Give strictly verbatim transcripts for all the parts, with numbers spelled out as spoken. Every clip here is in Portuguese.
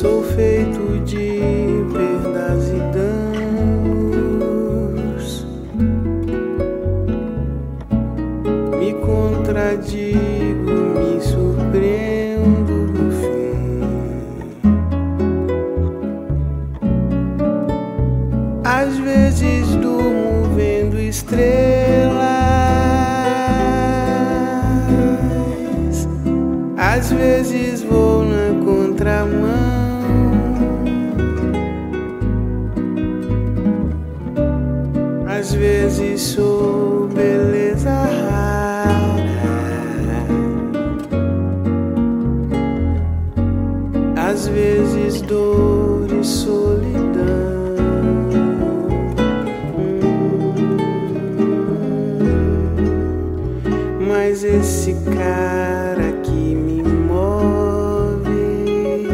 Sou feito de perdas e danos, me contradigo, me surpreendo no fim. Às vezes durmo vendo estrelas, às vezes vou na contramão. Às vezes sou beleza rara, às vezes dor e solidão. Mas esse cara que me move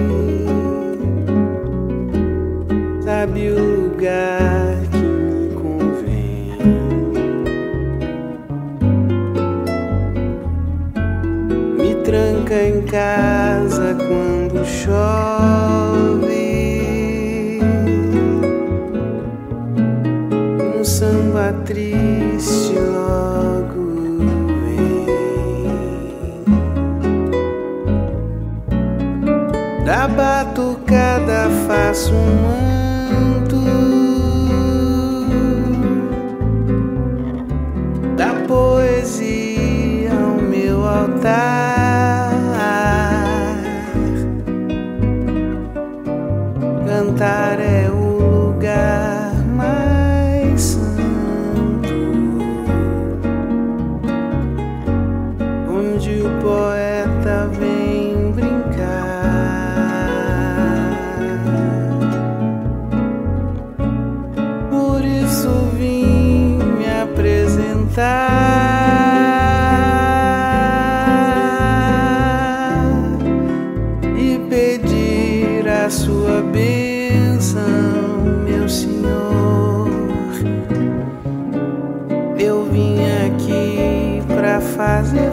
sabe o lugar que me convém. Me tranca em casa quando chove, um samba triste logo da batucada faço um manto, da poesia ao meu altar. Cantar é o lugar mais santo, onde o poeta vem brincar. E pedir a sua bênção, meu Senhor. Eu vim aqui pra fazer